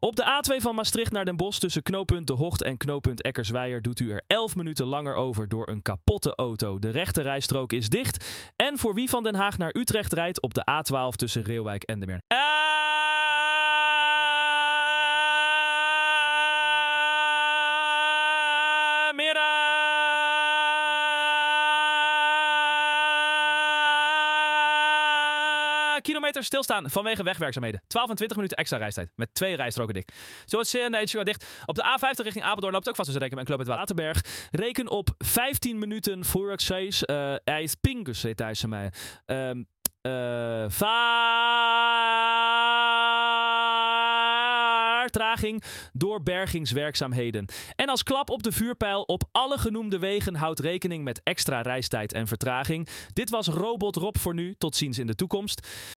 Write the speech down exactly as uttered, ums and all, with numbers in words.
Op de A twee van Maastricht naar Den Bosch tussen knooppunt De Hocht en knooppunt Eckersweijer doet u er elf minuten langer over door een kapotte auto. De rechte rijstrook is dicht. En voor wie van Den Haag naar Utrecht rijdt op de A twaalf tussen Reeuwijk en de Meer. Kilometer stilstaan vanwege wegwerkzaamheden. twaalf en twintig minuten extra reistijd. Met twee rijstroken dik. Zo is C N H dicht. Op de A vijftig richting Apeldoorn loopt ook vast tussen Rekenum en Knooppunt Waterberg. Reken op vijftien minuten voor Xees. Uh, hij is pingus, heet hij mij. Um, uh, Vertraging door bergingswerkzaamheden. En als klap op de vuurpijl op alle genoemde wegen houdt rekening met extra reistijd en vertraging. Dit was Robot Rob voor nu. Tot ziens in de toekomst.